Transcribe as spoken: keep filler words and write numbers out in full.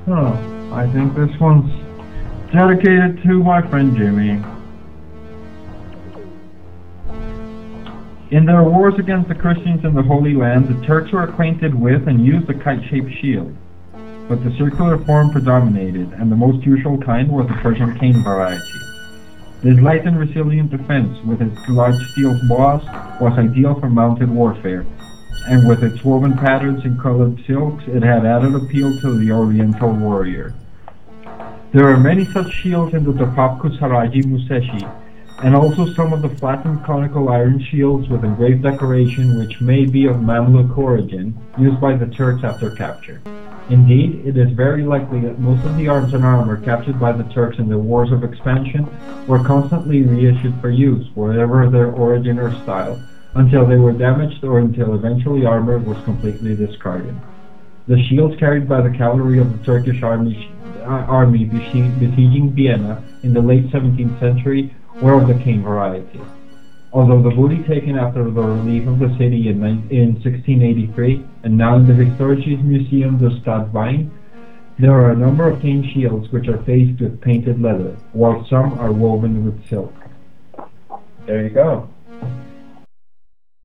Huh. I think this one's dedicated to my friend Jimmy. In their wars against the Christians in the Holy Land, the Turks were acquainted with and used the kite-shaped shield, but the circular form predominated, and the most usual kind was the Persian cane variety. This light and resilient defense, with its large steel boss, was ideal for mounted warfare, and with its woven patterns and colored silks, it had added appeal to the Oriental warrior. There are many such shields in the Topapku Saraji Museshi, and also some of the flattened conical iron shields with engraved decoration which may be of Mamluk origin, used by the Turks after capture. Indeed, it is very likely that most of the arms and armor captured by the Turks in the wars of expansion were constantly reissued for use, whatever their origin or style, until they were damaged or until eventually armor was completely discarded. The shields carried by the cavalry of the Turkish army, uh, army besieging Vienna in the late seventeenth century were of the cane variety. Although the booty taken after the relief of the city in, in sixteen eighty-three and now in the Historisches Museum der Stadt Wien, there are a number of cane shields which are faced with painted leather, while some are woven with silk. There you go.